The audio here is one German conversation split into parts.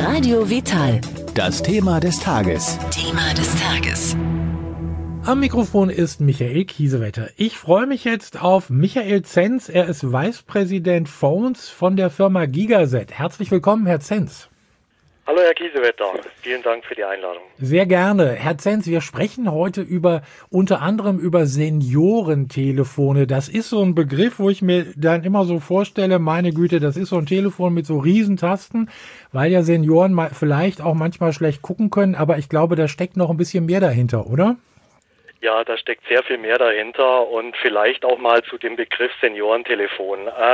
Radio Vital. Das Thema des Tages. Thema des Tages. Am Mikrofon ist Michael Kiesewetter. Ich freue mich jetzt auf Michael Zenz. Er ist Vicepräsident Phones von der Firma Gigaset. Herzlich willkommen, Herr Zenz. Hallo Herr Kiesewetter, vielen Dank für die Einladung. Sehr gerne. Herr Zenz, wir sprechen heute unter anderem über Seniorentelefone. Das ist so ein Begriff, wo ich mir dann immer so vorstelle, meine Güte, das ist so ein Telefon mit so Riesentasten, weil ja Senioren vielleicht auch manchmal schlecht gucken können, aber ich glaube, da steckt noch ein bisschen mehr dahinter, oder? Ja, da steckt sehr viel mehr dahinter und vielleicht auch mal zu dem Begriff Seniorentelefon.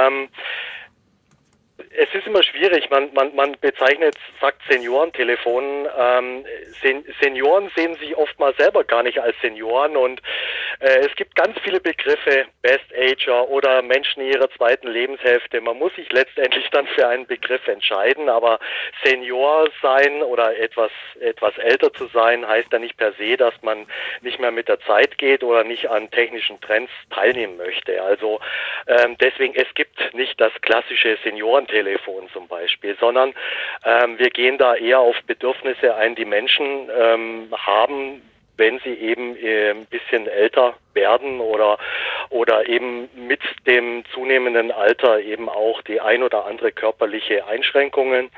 Es ist immer schwierig, man sagt Seniorentelefon. Senioren sehen sich oftmals selber gar nicht als Senioren und es gibt ganz viele Begriffe, Best-Ager oder Menschen in ihrer zweiten Lebenshälfte. Man muss sich letztendlich dann für einen Begriff entscheiden, aber Senior sein oder etwas älter zu sein, heißt ja nicht per se, dass man nicht mehr mit der Zeit geht oder nicht an technischen Trends teilnehmen möchte. Also deswegen, es gibt nicht das klassische Seniorentelefon zum Beispiel, sondern wir gehen da eher auf Bedürfnisse ein, die Menschen haben, wenn sie eben ein bisschen älter werden oder eben mit dem zunehmenden Alter eben auch die ein oder andere körperliche Einschränkung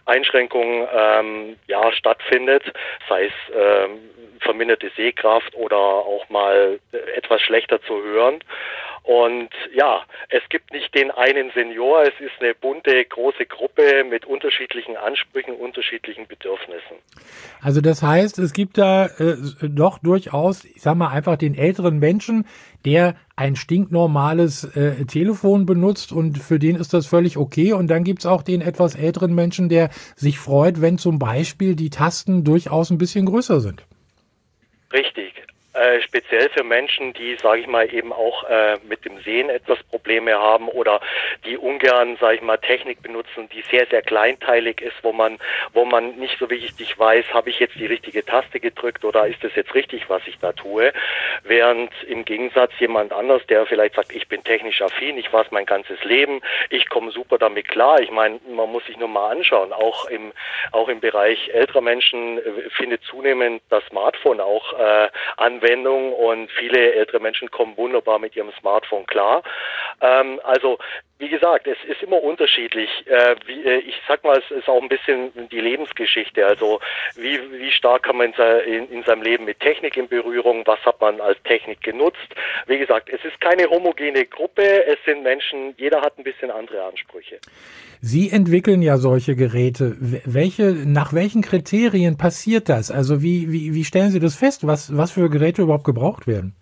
stattfindet, sei es verminderte Sehkraft oder auch mal etwas schlechter zu hören. Und ja, es gibt nicht den einen Senior, es ist eine bunte, große Gruppe mit unterschiedlichen Ansprüchen, unterschiedlichen Bedürfnissen. Also das heißt, es gibt da doch durchaus, ich sag mal einfach den älteren Menschen, der ein stinknormales Telefon benutzt und für den ist das völlig okay. Und dann gibt's auch den etwas älteren Menschen, der sich freut, wenn zum Beispiel die Tasten durchaus ein bisschen größer sind. Richtig. Speziell für Menschen, die, sage ich mal, eben auch mit dem Sehen etwas Probleme haben oder die ungern, sage ich mal, Technik benutzen, die sehr, sehr kleinteilig ist, wo man nicht so richtig weiß, habe ich jetzt die richtige Taste gedrückt oder ist das jetzt richtig, was ich da tue, während im Gegensatz jemand anders, der vielleicht sagt, ich bin technisch affin, ich war es mein ganzes Leben, ich komme super damit klar. Ich meine, man muss sich nur mal anschauen, auch im Bereich älterer Menschen findet zunehmend das Smartphone auch Anwendung und viele ältere Menschen kommen wunderbar mit ihrem Smartphone klar. Also wie gesagt, es ist immer unterschiedlich. Ich sag mal, es ist auch ein bisschen die Lebensgeschichte. Also wie stark kann man in seinem Leben mit Technik in Berührung? Was hat man als Technik genutzt? Wie gesagt, es ist keine homogene Gruppe. Es sind Menschen, jeder hat ein bisschen andere Ansprüche. Sie entwickeln ja solche Geräte. Nach welchen Kriterien passiert das? Also wie stellen Sie das fest, was für Geräte überhaupt gebraucht werden?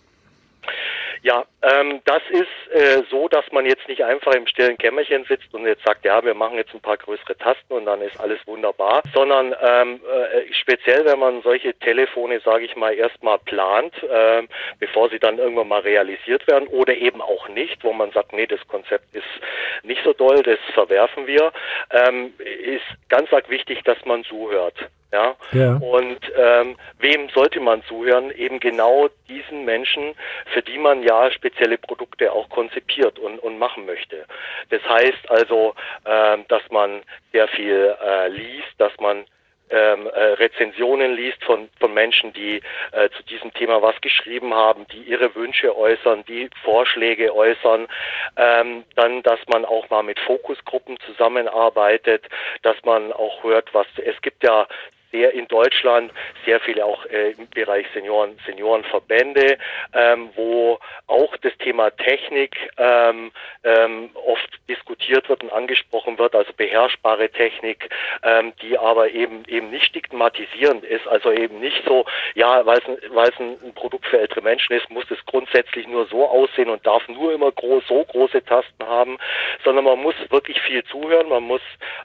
Ja, das ist so, dass man jetzt nicht einfach im stillen Kämmerchen sitzt und jetzt sagt, ja, wir machen jetzt ein paar größere Tasten und dann ist alles wunderbar, sondern speziell, wenn man solche Telefone, sage ich mal, erstmal plant, bevor sie dann irgendwann mal realisiert werden oder eben auch nicht, wo man sagt, nee, das Konzept ist nicht so doll, das verwerfen wir, ist ganz arg wichtig, dass man zuhört. Ja. Und wem sollte man zuhören? Eben genau diesen Menschen, für die man ja spezielle Produkte auch konzipiert und machen möchte. Das heißt also, dass man sehr viel liest, dass man Rezensionen liest von Menschen, die zu diesem Thema was geschrieben haben, die ihre Wünsche äußern, die Vorschläge äußern, dann, dass man auch mal mit Fokusgruppen zusammenarbeitet, dass man auch hört, es gibt ja in Deutschland sehr viele auch im Bereich Seniorenverbände, wo auch das Thema Technik oft diskutiert wird und angesprochen wird, also beherrschbare Technik, die aber eben nicht stigmatisierend ist, also eben nicht so, ja, weil es ein Produkt für ältere Menschen ist, muss es grundsätzlich nur so aussehen und darf nur immer so große Tasten haben, sondern man muss wirklich viel zuhören, man muss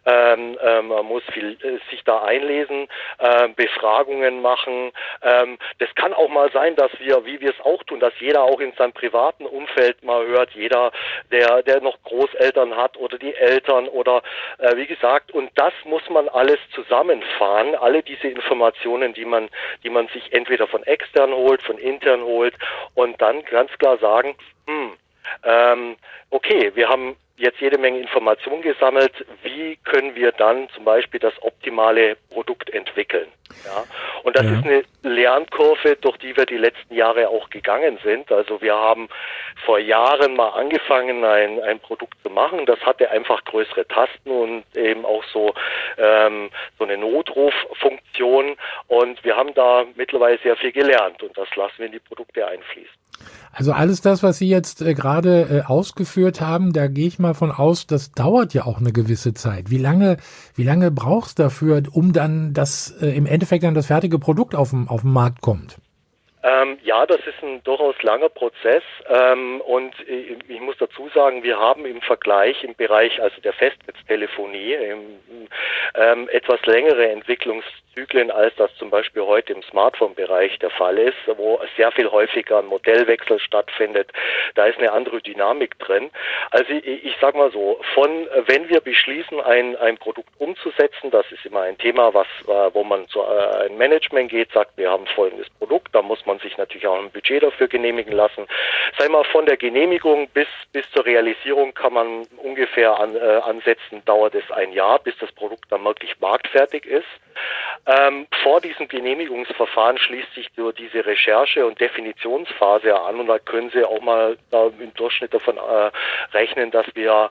viel sich da einlesen, Befragungen machen. Das kann auch mal sein, dass wie wir es auch tun, dass jeder auch in seinem privaten Umfeld mal hört, jeder, der noch Großeltern hat oder die Eltern oder wie gesagt, und das muss man alles zusammenfahren, alle diese Informationen, die man sich entweder von extern holt, von intern holt und dann ganz klar sagen, Okay, wir haben jetzt jede Menge Informationen gesammelt. Wie können wir dann zum Beispiel das optimale Produkt entwickeln? Ja? Und das ist eine Lernkurve, durch die wir die letzten Jahre auch gegangen sind. Also wir haben vor Jahren mal angefangen, ein Produkt zu machen. Das hatte einfach größere Tasten und eben auch so eine Notruffunktion. Und wir haben da mittlerweile sehr viel gelernt und das lassen wir in die Produkte einfließen. Also alles das, was Sie jetzt gerade ausgeführt haben, da gehe ich mal von aus, das dauert ja auch eine gewisse Zeit. Wie lange braucht es dafür, um dann im Endeffekt dann das fertige Produkt auf den Markt kommt? Ja, das ist ein durchaus langer Prozess und ich muss dazu sagen, wir haben im Vergleich im Bereich also der Festnetztelefonie etwas längere Entwicklungszyklen, als das zum Beispiel heute im Smartphone-Bereich der Fall ist, wo sehr viel häufiger ein Modellwechsel stattfindet. Da ist eine andere Dynamik drin. Also ich sag mal so, wenn wir beschließen, ein Produkt umzusetzen, das ist immer ein Thema, wo man zu einem Management geht, sagt, wir haben folgendes Produkt, da muss man sich natürlich auch ein Budget dafür genehmigen lassen. Sei mal von der Genehmigung bis zur Realisierung kann man ungefähr ansetzen, dauert es ein Jahr, bis das Produkt dann wirklich marktfertig ist. Vor diesem Genehmigungsverfahren schließt sich nur diese Recherche- und Definitionsphase an und da können Sie auch mal im Durchschnitt davon rechnen, dass wir,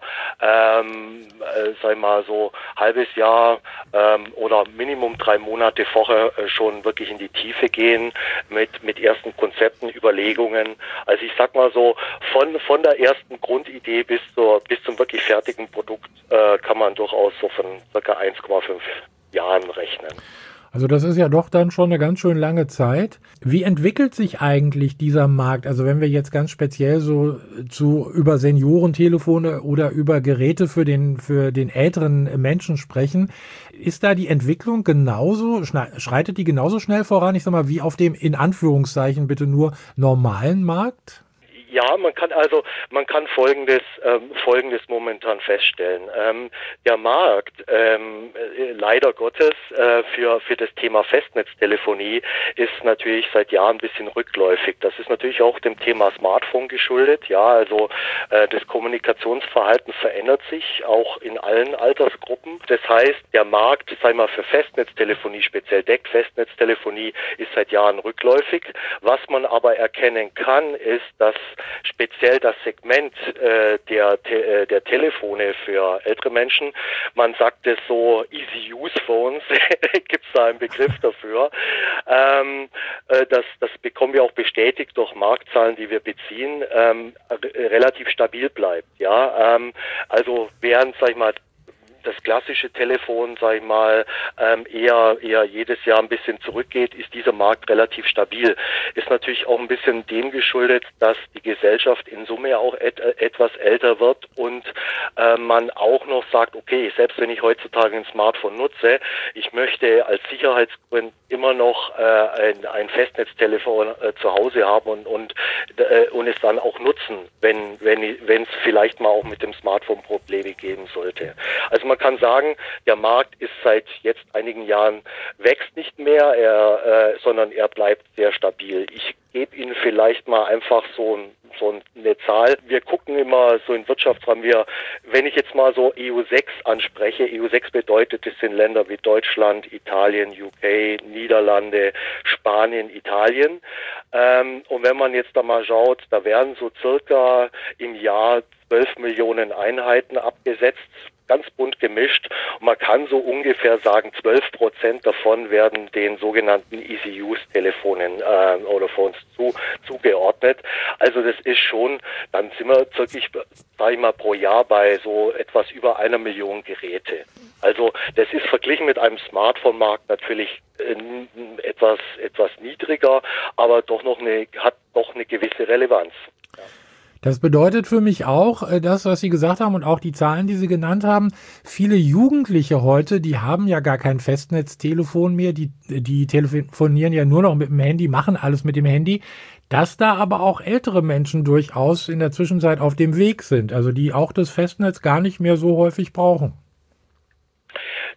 so halbes Jahr oder Minimum 3 Monate vorher schon wirklich in die Tiefe gehen mit ersten Konzepten, Überlegungen. Also ich sag mal so, von der ersten Grundidee bis zum wirklich fertigen Produkt kann man durchaus so von ca. 1,5 Jahren rechnen. Also das ist ja doch dann schon eine ganz schön lange Zeit. Wie entwickelt sich eigentlich dieser Markt? Also wenn wir jetzt ganz speziell so über Seniorentelefone oder über Geräte für den älteren Menschen sprechen, ist da die Entwicklung schreitet die genauso schnell voran, ich sag mal, wie auf dem in Anführungszeichen bitte nur normalen Markt? Ja, man kann Folgendes momentan feststellen. Der Markt, leider Gottes, für das Thema Festnetztelefonie ist natürlich seit Jahren ein bisschen rückläufig. Das ist natürlich auch dem Thema Smartphone geschuldet. Ja, also das Kommunikationsverhalten verändert sich auch in allen Altersgruppen. Das heißt, der Markt, für Festnetztelefonie, speziell Deckfestnetztelefonie, ist seit Jahren rückläufig. Was man aber erkennen kann, ist, dass speziell das Segment der Telefone für ältere Menschen, man sagt es so Easy-Use-Phones, gibt es da einen Begriff dafür, das bekommen wir auch bestätigt durch Marktzahlen, die wir beziehen, relativ stabil bleibt. Ja, also während, das klassische Telefon, eher jedes Jahr ein bisschen zurückgeht, ist dieser Markt relativ stabil. Ist natürlich auch ein bisschen dem geschuldet, dass die Gesellschaft in Summe auch etwas älter wird und man auch noch sagt, okay, selbst wenn ich heutzutage ein Smartphone nutze, ich möchte als Sicherheitsgrund immer noch ein Festnetztelefon zu Hause haben und es dann auch nutzen, wenn es vielleicht mal auch mit dem Smartphone Probleme geben sollte. Also man kann sagen, der Markt ist seit jetzt einigen Jahren wächst nicht mehr, sondern er bleibt sehr stabil. Ich gebe Ihnen vielleicht mal einfach so eine Zahl. Wir gucken immer so in Wirtschaftsrahmen, wenn ich jetzt mal so EU6 anspreche, EU6 bedeutet, es sind Länder wie Deutschland, Italien, UK, Niederlande, Spanien, Italien. Und wenn man jetzt da mal schaut, da werden so circa im Jahr 12 Millionen Einheiten abgesetzt, ganz bunt gemischt. Und man kann so ungefähr sagen, 12% davon werden den sogenannten Easy-Use-Telefonen oder Phones zugeordnet. Also das ist schon, dann sind wir wirklich, pro Jahr bei so etwas über 1 Million Geräte. Also das ist verglichen mit einem Smartphone-Markt natürlich etwas niedriger, aber hat doch eine gewisse Relevanz. Ja. Das bedeutet für mich auch, das, was Sie gesagt haben und auch die Zahlen, die Sie genannt haben, viele Jugendliche heute, die haben ja gar kein Festnetztelefon mehr, die telefonieren ja nur noch mit dem Handy, machen alles mit dem Handy, dass da aber auch ältere Menschen durchaus in der Zwischenzeit auf dem Weg sind, also die auch das Festnetz gar nicht mehr so häufig brauchen.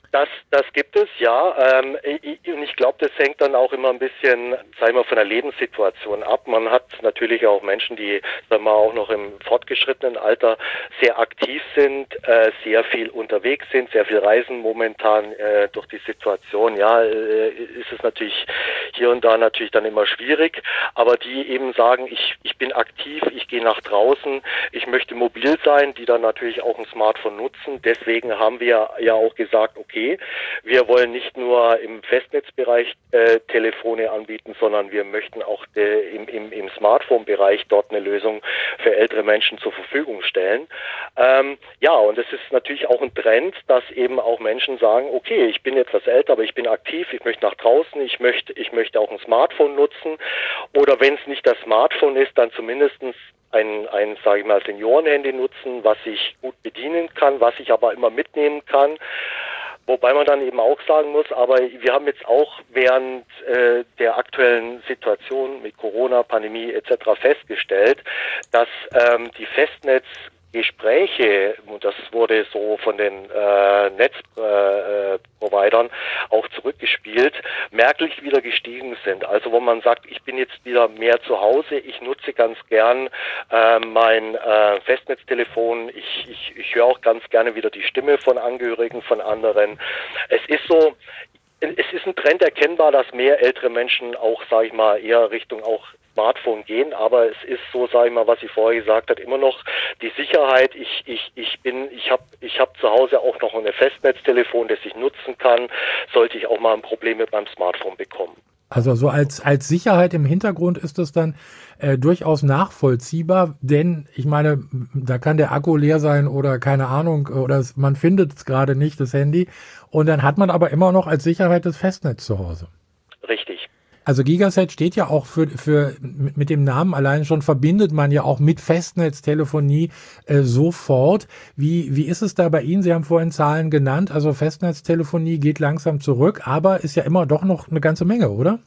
Das gibt es, ja. Und ich glaube, das hängt dann auch immer ein bisschen, sagen wir, von der Lebenssituation ab. Man hat natürlich auch Menschen, die, sagen wir, auch noch im fortgeschrittenen Alter sehr aktiv sind, sehr viel unterwegs sind, sehr viel reisen momentan durch die Situation. Ja, ist es natürlich hier und da natürlich dann immer schwierig. Aber die eben sagen, ich bin aktiv, ich gehe nach draußen, ich möchte mobil sein, die dann natürlich auch ein Smartphone nutzen. Deswegen haben wir ja auch gesagt, okay, wir wollen nicht nur im Festnetzbereich Telefone anbieten, sondern wir möchten auch im Smartphone-Bereich dort eine Lösung für ältere Menschen zur Verfügung stellen. Ja, und es ist natürlich auch ein Trend, dass eben auch Menschen sagen, okay, ich bin etwas älter, aber ich bin aktiv, ich möchte nach draußen, ich möchte auch ein Smartphone nutzen. Oder wenn es nicht das Smartphone ist, dann zumindestens ein sage ich mal, Seniorenhandy nutzen, was ich gut bedienen kann, was ich aber immer mitnehmen kann. Wobei man dann eben auch sagen muss, aber wir haben jetzt auch während der aktuellen Situation mit Corona, Pandemie etc. festgestellt, dass die Festnetzgespräche, und das wurde so von den Netzprovidern auch zurückgespielt, merklich wieder gestiegen sind. Also wo man sagt, ich bin jetzt wieder mehr zu Hause, ich nutze ganz gern mein Festnetztelefon, ich höre auch ganz gerne wieder die Stimme von Angehörigen, von anderen. Es ist ein Trend erkennbar, dass mehr ältere Menschen auch, sage ich mal, eher Richtung auch Smartphone gehen, aber es ist so, sage ich mal, was ich vorher gesagt habe, immer noch die Sicherheit. Ich habe zu Hause auch noch ein Festnetztelefon, das ich nutzen kann, sollte ich auch mal ein Problem mit meinem Smartphone bekommen. Also so als Sicherheit im Hintergrund ist es dann durchaus nachvollziehbar, denn ich meine, da kann der Akku leer sein oder keine Ahnung, oder man findet es gerade nicht, das Handy, und dann hat man aber immer noch als Sicherheit das Festnetz zu Hause. Richtig. Also Gigaset steht ja auch mit dem Namen allein schon, verbindet man ja auch mit Festnetztelefonie sofort. Wie ist es da bei Ihnen? Sie haben vorhin Zahlen genannt, also Festnetztelefonie geht langsam zurück, aber ist ja immer doch noch eine ganze Menge, oder?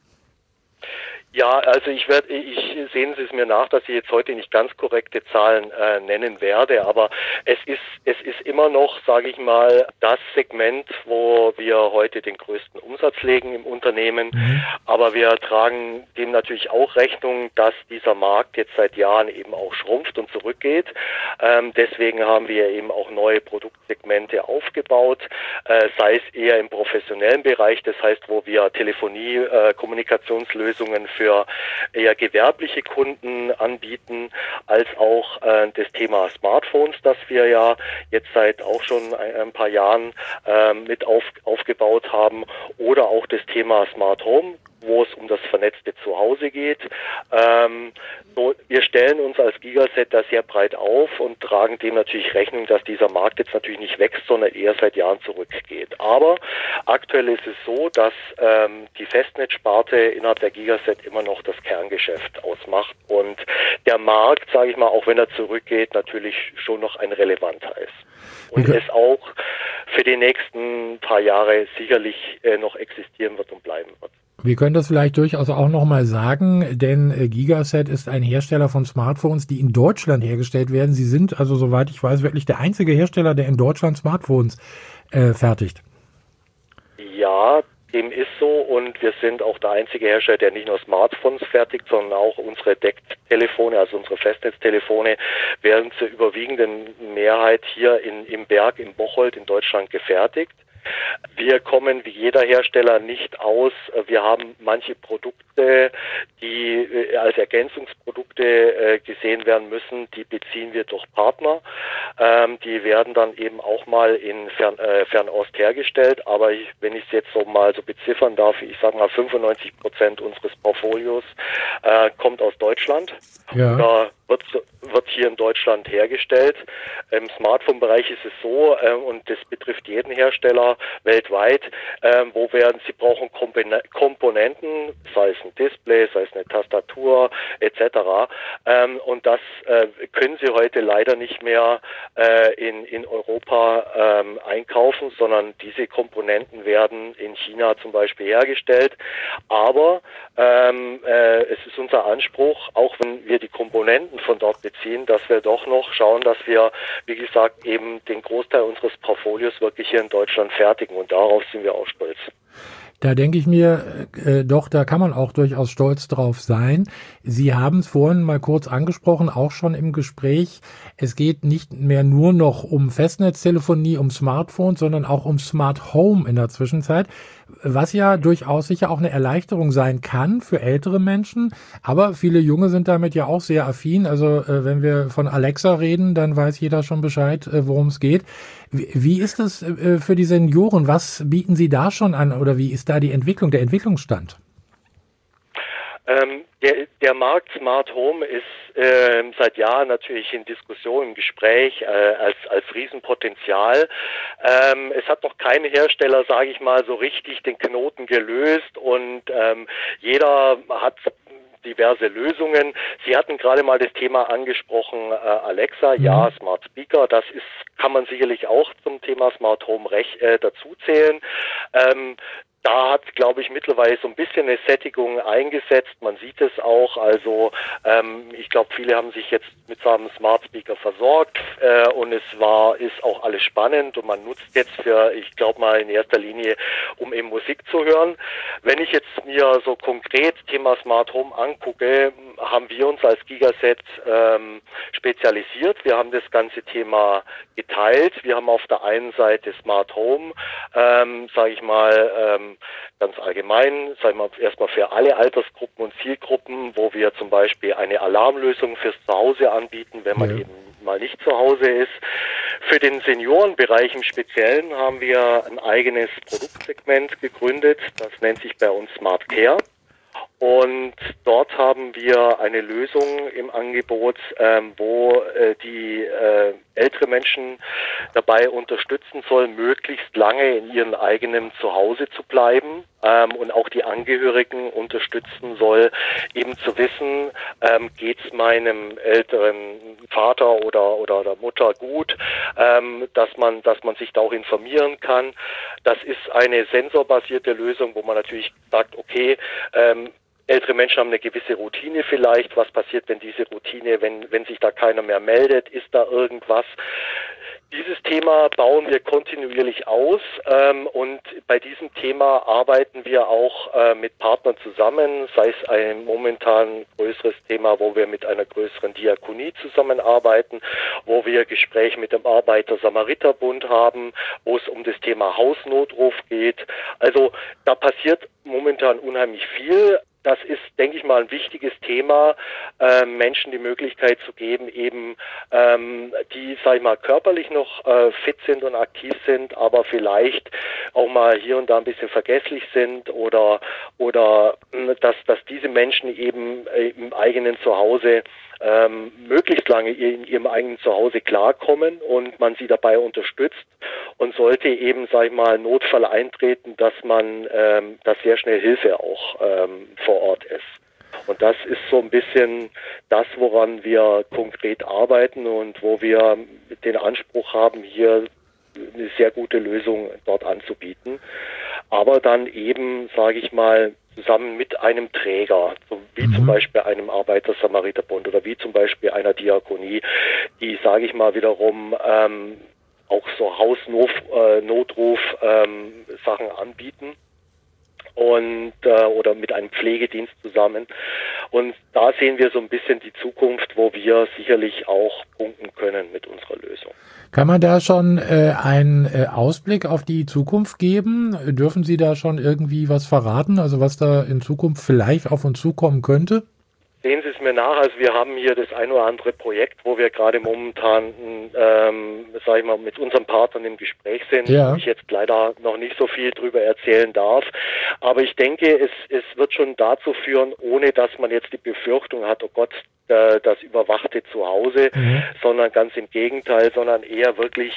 Ja, also sehen Sie es mir nach, dass ich jetzt heute nicht ganz korrekte Zahlen nennen werde, aber es ist immer noch, sage ich mal, das Segment, wo wir heute den größten Umsatz legen im Unternehmen. Aber wir tragen dem natürlich auch Rechnung, dass dieser Markt jetzt seit Jahren eben auch schrumpft und zurückgeht. Deswegen haben wir eben auch neue Produktsegmente aufgebaut, sei es eher im professionellen Bereich, das heißt, wo wir Telefonie, Kommunikationslösungen für eher gewerbliche Kunden anbieten, als auch das Thema Smartphones, das wir ja jetzt seit auch schon ein paar Jahren mit aufgebaut haben, oder auch das Thema Smart Home, wo es um das vernetzte Zuhause geht. Wir stellen uns als Gigaset da sehr breit auf und tragen dem natürlich Rechnung, dass dieser Markt jetzt natürlich nicht wächst, sondern eher seit Jahren zurückgeht. Aber aktuell ist es so, dass die Festnetzsparte innerhalb der Gigaset immer noch das Kerngeschäft ausmacht und der Markt, sage ich mal, auch wenn er zurückgeht, natürlich schon noch ein relevanter ist. Und es auch für die nächsten paar Jahre sicherlich noch existieren wird und bleiben wird. Wir können das vielleicht durchaus auch nochmal sagen, denn Gigaset ist ein Hersteller von Smartphones, die in Deutschland hergestellt werden. Sie sind also, soweit ich weiß, wirklich der einzige Hersteller, der in Deutschland Smartphones fertigt. Ja, dem ist so, und wir sind auch der einzige Hersteller, der nicht nur Smartphones fertigt, sondern auch unsere Decktelefone, also unsere Festnetztelefone, werden zur überwiegenden Mehrheit hier im Berg, in Bocholt in Deutschland gefertigt. Wir kommen wie jeder Hersteller nicht aus. Wir haben manche Produkte, die als Ergänzungsprodukte gesehen werden müssen, die beziehen wir durch Partner. Die werden dann eben auch mal in Fernost hergestellt. Aber wenn ich es jetzt so mal so beziffern darf, ich sage mal 95% unseres Portfolios kommt aus Deutschland. Ja. Oder wird hier in Deutschland hergestellt. Im Smartphone-Bereich ist es so, und das betrifft jeden Hersteller weltweit, Sie brauchen Komponenten, sei es ein Display, sei es eine Tastatur etc. Und das können Sie heute leider nicht mehr in Europa einkaufen, sondern diese Komponenten werden in China zum Beispiel hergestellt. Aber es ist unser Anspruch, auch wenn wir die Komponenten von dort beziehen, dass wir doch noch schauen, dass wir, wie gesagt, eben den Großteil unseres Portfolios wirklich hier in Deutschland fertigen und darauf sind wir auch stolz. Da denke ich mir, doch, da kann man auch durchaus stolz drauf sein. Sie haben es vorhin mal kurz angesprochen, auch schon im Gespräch. Es geht nicht mehr nur noch um Festnetztelefonie, um Smartphones, sondern auch um Smart Home in der Zwischenzeit, was ja durchaus sicher auch eine Erleichterung sein kann für ältere Menschen. Aber viele Junge sind damit ja auch sehr affin. Also wenn wir von Alexa reden, dann weiß jeder schon Bescheid, worum es geht. Wie ist es für die Senioren? Was bieten Sie da schon an oder wie ist da die Entwicklung, der Entwicklungsstand? Der Markt Smart Home ist seit Jahren natürlich in Diskussion, im Gespräch als Riesenpotenzial. Es hat noch kein Hersteller, sage ich mal, so richtig den Knoten gelöst und jeder hat diverse Lösungen. Sie hatten gerade mal das Thema angesprochen, Alexa, ja, Smart Speaker, das kann man sicherlich auch zum Thema Smart Home dazu zählen. Da hat, glaube ich, mittlerweile so ein bisschen eine Sättigung eingesetzt. Man sieht es auch. Also ich glaube, viele haben sich jetzt mit so einem Smart Speaker versorgt und ist auch alles spannend und man nutzt jetzt ich glaube mal in erster Linie, um eben Musik zu hören. Wenn ich jetzt mir so konkret Thema Smart Home angucke, haben wir uns als Gigaset spezialisiert. Wir haben das ganze Thema geteilt. Wir haben auf der einen Seite Smart Home, sage ich mal, ganz allgemein, sagen wir erstmal für alle Altersgruppen und Zielgruppen, wo wir zum Beispiel eine Alarmlösung fürs Zuhause anbieten, wenn man eben mal nicht zu Hause ist. Für den Seniorenbereich im Speziellen haben wir ein eigenes Produktsegment gegründet, das nennt sich bei uns Smart Care. Und dort haben wir eine Lösung im Angebot, wo die ältere Menschen dabei unterstützen soll, möglichst lange in ihrem eigenen Zuhause zu bleiben und auch die Angehörigen unterstützen soll, eben zu wissen, geht's meinem älteren Vater oder der Mutter gut, dass man sich da auch informieren kann. Das ist eine sensorbasierte Lösung, wo man natürlich sagt, okay, ältere Menschen haben eine gewisse Routine vielleicht. Was passiert, wenn diese Routine, wenn sich da keiner mehr meldet? Ist da irgendwas? Dieses Thema bauen wir kontinuierlich aus und bei diesem Thema arbeiten wir auch mit Partnern zusammen, sei es ein momentan größeres Thema, wo wir mit einer größeren Diakonie zusammenarbeiten, wo wir Gespräche mit dem Arbeiter-Samariter-Bund haben, wo es um das Thema Hausnotruf geht. Also da passiert momentan unheimlich viel. Das ist, denke ich mal, ein wichtiges Thema, Menschen die Möglichkeit zu geben, eben die, sag ich mal, körperlich noch fit sind und aktiv sind, aber vielleicht auch mal hier und da ein bisschen vergesslich sind oder dass diese Menschen eben im eigenen Zuhause möglichst lange in ihrem eigenen Zuhause klarkommen und man sie dabei unterstützt und sollte eben, sag ich mal, Notfall eintreten, dass sehr schnell Hilfe auch vor Ort ist. Und das ist so ein bisschen das, woran wir konkret arbeiten und wo wir den Anspruch haben, hier eine sehr gute Lösung dort anzubieten. Aber dann eben, sage ich mal, zusammen mit einem Träger, so wie zum Beispiel einem Arbeiter-Samariter-Bund oder wie zum Beispiel einer Diakonie, die, sage ich mal, wiederum auch so Hausnotruf Sachen anbieten und oder mit einem Pflegedienst zusammen. Und da sehen wir so ein bisschen die Zukunft, wo wir sicherlich auch punkten können mit unserer Lösung. Kann man da schon einen Ausblick auf die Zukunft geben? Dürfen Sie da schon irgendwie was verraten, also was da in Zukunft vielleicht auf uns zukommen könnte? Sehen Sie es mir nach, also wir haben hier das ein oder andere Projekt, wo wir gerade momentan, sag ich mal, mit unseren Partnern im Gespräch sind, wo ich jetzt leider noch nicht so viel drüber erzählen darf. Aber ich denke, es wird schon dazu führen, ohne dass man jetzt die Befürchtung hat, oh Gott, das überwachte Zuhause, sondern ganz im Gegenteil, sondern eher wirklich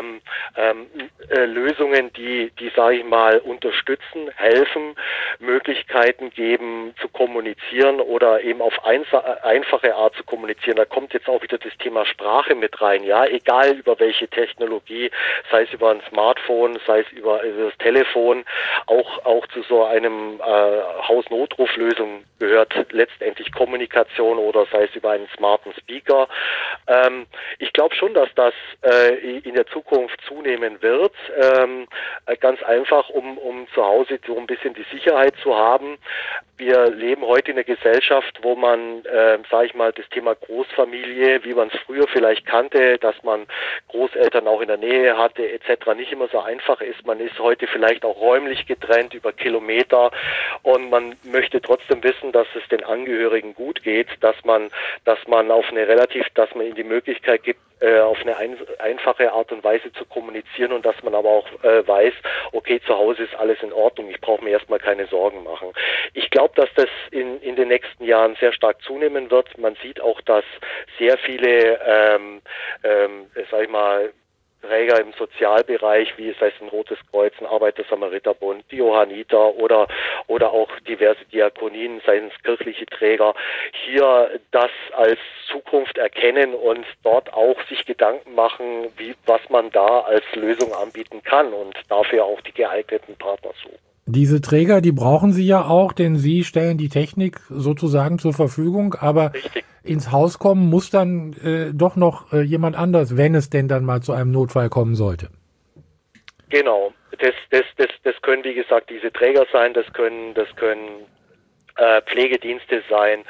Lösungen, die sage ich mal, unterstützen, helfen, Möglichkeiten geben zu kommunizieren oder eben auf einfache Art zu kommunizieren. Da kommt jetzt auch wieder das Thema Sprache mit rein, ja, egal über welche Technologie, sei es über ein Smartphone, sei es über das Telefon, auch zu so einem Hausnotruflösung gehört letztendlich Kommunikation oder sei es über einen smarten Speaker. Ich glaube schon, dass das in der Zukunft zunehmen wird, ganz einfach, um zu Hause so ein bisschen die Sicherheit zu haben. Wir leben heute in einer Gesellschaft, wo man, sage ich mal, das Thema Großfamilie, wie man es früher vielleicht kannte, dass man Großeltern auch in der Nähe hatte etc., nicht immer so einfach ist. Man ist heute vielleicht auch räumlich getrennt über Kilometer und man möchte trotzdem wissen, dass es den Angehörigen gut geht, dass man ihnen die Möglichkeit gibt, auf eine einfache Art und Weise zu kommunizieren und dass man aber auch weiß, okay, zu Hause ist alles in Ordnung, ich brauche mir erstmal keine Sorgen machen. Ich glaube, dass das in den nächsten Jahren sehr stark zunehmen wird. Man sieht auch, dass sehr viele, sag ich mal, Träger im Sozialbereich, wie es heißt ein Rotes Kreuz, ein Arbeiter-Samariter-Bund, die Johanniter oder auch diverse Diakonien, seien es kirchliche Träger, hier das als Zukunft erkennen und dort auch sich Gedanken machen, was man da als Lösung anbieten kann und dafür auch die geeigneten Partner suchen. Diese Träger, die brauchen Sie ja auch, denn Sie stellen die Technik sozusagen zur Verfügung, aber Richtig. Ins Haus kommen muss dann doch noch jemand anders, wenn es denn dann mal zu einem Notfall kommen sollte. Genau, das können wie gesagt diese Träger sein, das können Pflegedienste sein.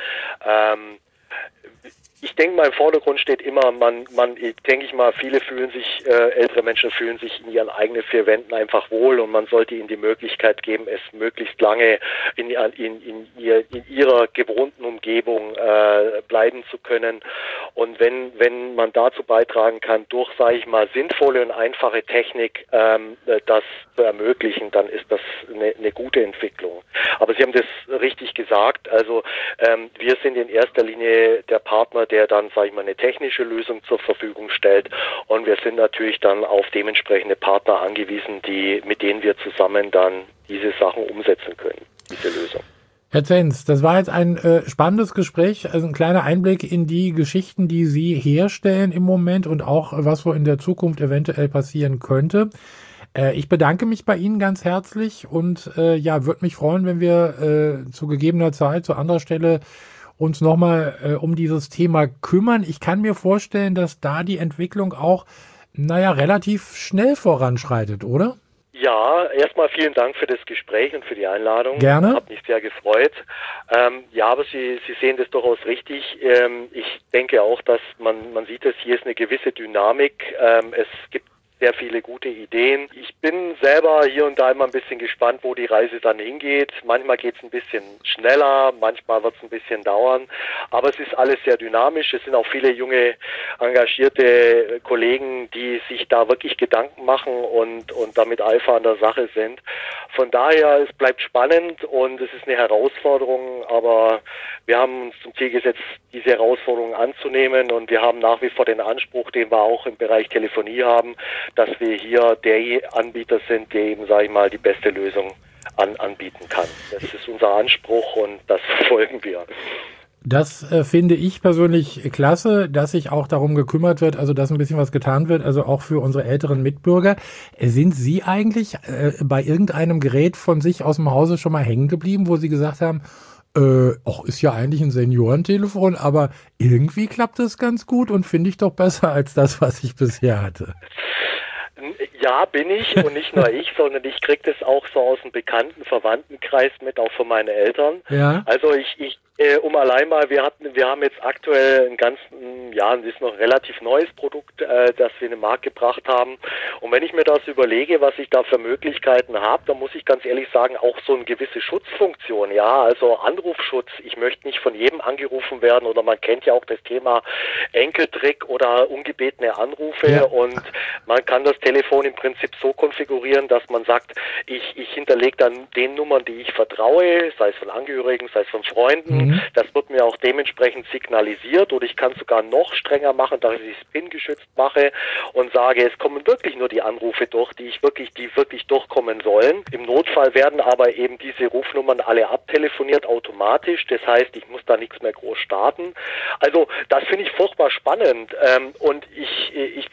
Ich denke mal, im Vordergrund steht immer, viele ältere Menschen fühlen sich in ihren eigenen vier Wänden einfach wohl und man sollte ihnen die Möglichkeit geben, es möglichst lange in ihrer gewohnten Umgebung bleiben zu können. Und wenn man dazu beitragen kann, durch, sage ich mal, sinnvolle und einfache Technik das zu ermöglichen, dann ist das eine gute Entwicklung. Aber Sie haben das richtig gesagt, also wir sind in erster Linie der Partner, der dann, sage ich mal, eine technische Lösung zur Verfügung stellt und wir sind natürlich dann auf dementsprechende Partner angewiesen, mit denen wir zusammen dann diese Sachen umsetzen können, diese Lösung. Herr Zenz, das war jetzt ein spannendes Gespräch, also ein kleiner Einblick in die Geschichten, die Sie herstellen im Moment und auch, was so in der Zukunft eventuell passieren könnte. Ich bedanke mich bei Ihnen ganz herzlich und würde mich freuen, wenn wir zu gegebener Zeit, zu anderer Stelle uns nochmal um dieses Thema kümmern. Ich kann mir vorstellen, dass da die Entwicklung auch, relativ schnell voranschreitet, oder? Ja, erstmal vielen Dank für das Gespräch und für die Einladung. Gerne. Hat mich sehr gefreut. Aber Sie sehen das durchaus richtig. Ich denke auch, dass man sieht es, hier ist eine gewisse Dynamik. Es gibt sehr viele gute Ideen. Ich bin selber hier und da immer ein bisschen gespannt, wo die Reise dann hingeht. Manchmal geht es ein bisschen schneller, manchmal wird es ein bisschen dauern. Aber es ist alles sehr dynamisch. Es sind auch viele junge, engagierte Kollegen, die sich da wirklich Gedanken machen und damit Eifer an der Sache sind. Von daher, es bleibt spannend und es ist eine Herausforderung, aber wir haben uns zum Ziel gesetzt, diese Herausforderung anzunehmen und wir haben nach wie vor den Anspruch, den wir auch im Bereich Telefonie haben, dass wir hier der Anbieter sind, der eben, sage ich mal, die beste Lösung anbieten kann. Das ist unser Anspruch und das verfolgen wir. Das finde ich persönlich klasse, dass sich auch darum gekümmert wird, also dass ein bisschen was getan wird, also auch für unsere älteren Mitbürger. Sind Sie eigentlich bei irgendeinem Gerät von sich aus dem Hause schon mal hängen geblieben, wo Sie gesagt haben, ist ja eigentlich ein Seniorentelefon, aber irgendwie klappt das ganz gut und finde ich doch besser als das, was ich bisher hatte? Ja, bin ich und nicht nur ich, sondern ich kriege das auch so aus dem bekannten Verwandtenkreis mit, auch von meinen Eltern. Ja. Also wir haben jetzt aktuell das ist noch ein relativ neues Produkt, das wir in den Markt gebracht haben. Und wenn ich mir das überlege, was ich da für Möglichkeiten habe, dann muss ich ganz ehrlich sagen, auch so eine gewisse Schutzfunktion, ja, also Anrufschutz. Ich möchte nicht von jedem angerufen werden oder man kennt ja auch das Thema Enkeltrick oder ungebetene Anrufe, ja. Und man kann das Telefon im Prinzip so konfigurieren, dass man sagt, ich hinterlege dann den Nummern, die ich vertraue, sei es von Angehörigen, sei es von Freunden, Das wird mir auch dementsprechend signalisiert, oder ich kann es sogar noch strenger machen, dass ich es PIN-geschützt mache und sage, es kommen wirklich nur die Anrufe durch, die wirklich durchkommen sollen. Im Notfall werden aber eben diese Rufnummern alle abtelefoniert automatisch. Das heißt, ich muss da nichts mehr groß starten. Also das finde ich furchtbar spannend. Und ich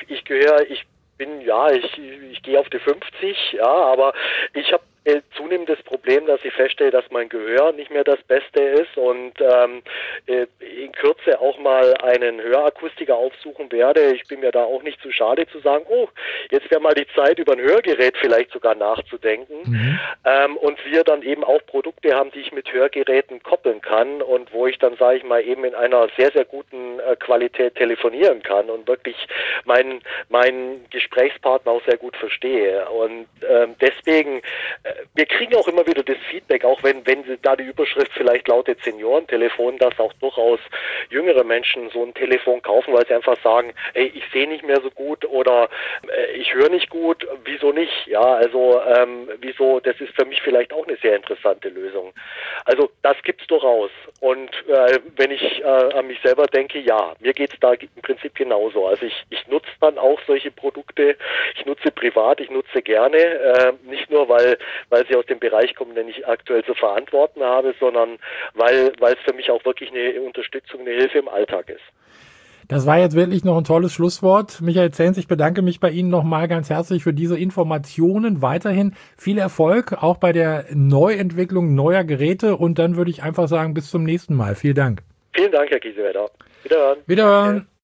gehe auf die 50, ja, aber ich habe zunehmendes Problem, dass ich feststelle, dass mein Gehör nicht mehr das Beste ist und in Kürze auch mal einen Hörakustiker aufsuchen werde. Ich bin mir da auch nicht zu schade zu sagen, oh, jetzt wäre mal die Zeit, über ein Hörgerät vielleicht sogar nachzudenken. Und wir dann eben auch Produkte haben, die ich mit Hörgeräten koppeln kann und wo ich dann, sage ich mal, eben in einer sehr, sehr guten Qualität telefonieren kann und wirklich meinen Gesprächspartner auch sehr gut verstehe. Und deswegen wir kriegen auch immer wieder das Feedback, auch wenn da die Überschrift vielleicht lautet Seniorentelefon, dass auch durchaus jüngere Menschen so ein Telefon kaufen, weil sie einfach sagen, ey, ich sehe nicht mehr so gut oder ich höre nicht gut, wieso nicht? Ja, also wieso, das ist für mich vielleicht auch eine sehr interessante Lösung. Also das gibt's durchaus. Und wenn ich an mich selber denke, ja, mir geht's da im Prinzip genauso. Also ich nutze dann auch solche Produkte, ich nutze privat, ich nutze gerne, nicht nur, weil sie aus dem Bereich kommen, den ich aktuell zu verantworten habe, sondern weil es für mich auch wirklich eine Unterstützung, eine Hilfe im Alltag ist. Das war jetzt wirklich noch ein tolles Schlusswort. Michael Zenz, ich bedanke mich bei Ihnen nochmal ganz herzlich für diese Informationen. Weiterhin viel Erfolg, auch bei der Neuentwicklung neuer Geräte. Und dann würde ich einfach sagen, bis zum nächsten Mal. Vielen Dank. Vielen Dank, Herr Kiesewetter. Wiederhören. Wiederhören. Danke.